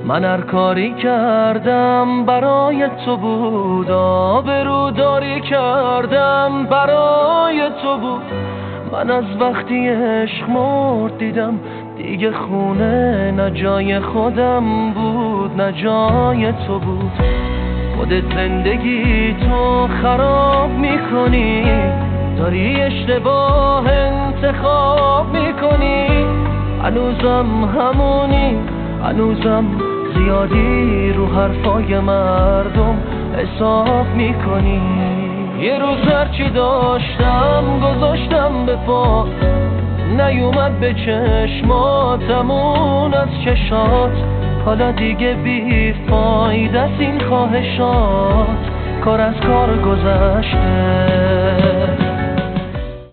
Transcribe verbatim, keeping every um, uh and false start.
من هر کاری کردم برای تو بود، آبروداری کردم برای تو بود. من از وقتی عشق مرد دیدم دیگه خونه نه جای خودم بود نه جای تو بود. خودت زندگی تو خراب میکنی، داری اشتباه انتخاب میکنی. هنوزم همونی، هنوزم زیادی رو حرفای مردم حساب میکنی. یه روز هرچی داشتم گذاشتم به پا، نیومد به چشماتمون از چشات. حالا دیگه بی فایده است این خواهشات، کار از کار گذشته.